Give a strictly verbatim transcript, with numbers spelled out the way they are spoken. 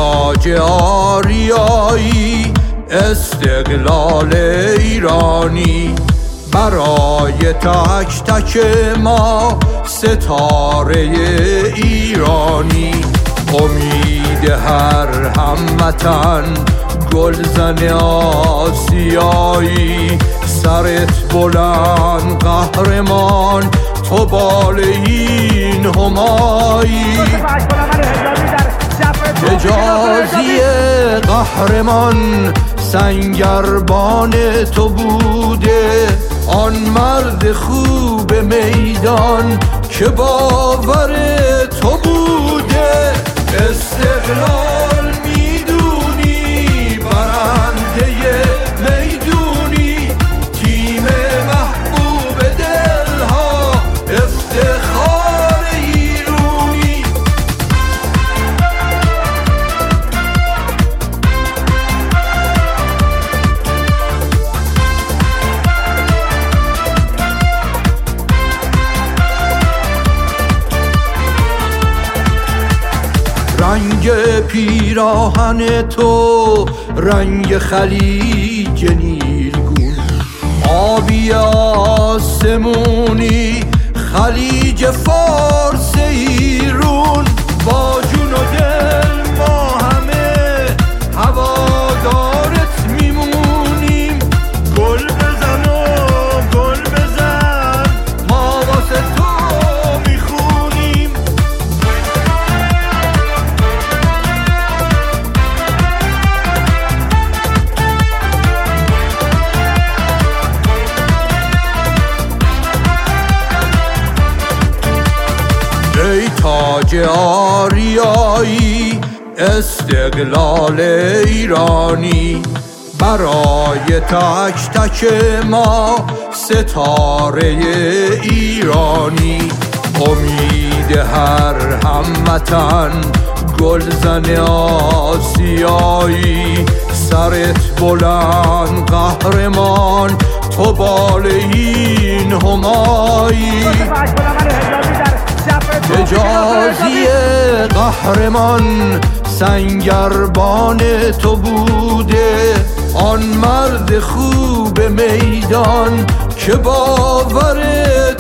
تاج آریایی استقلال ایرانی، برای تک تک ما ستاره ایرانی. امید هر هموطن گلزن آسیایی، سرت بلند قهرمان تو بالین همایی. حجازی قهرمان سنگربان تو بوده، آن مرد خوب میدان که باور تو بوده. استقلال میدونی برنده میدونی، تیم محبوب دلها افتخار ایرونی. رنگ پیراهن تو رنگ خلیج نیلگون، آبی آسمونی خلیج فارس ایرون. با جون و دل ما همه هوادارت میمونیم، گل بزن و گل بزن ما واسه تو میخونیم. ای تاج آریایی استقلال ایرانی، برای تک تک ما ستاره ایرانی. امید هر هموطن گلزن آسیایی، سرت بلند قهرمان تو بالین همایی. حجازی قهرمان سنگربان تو بوده، آن مرد خوب میدان که باور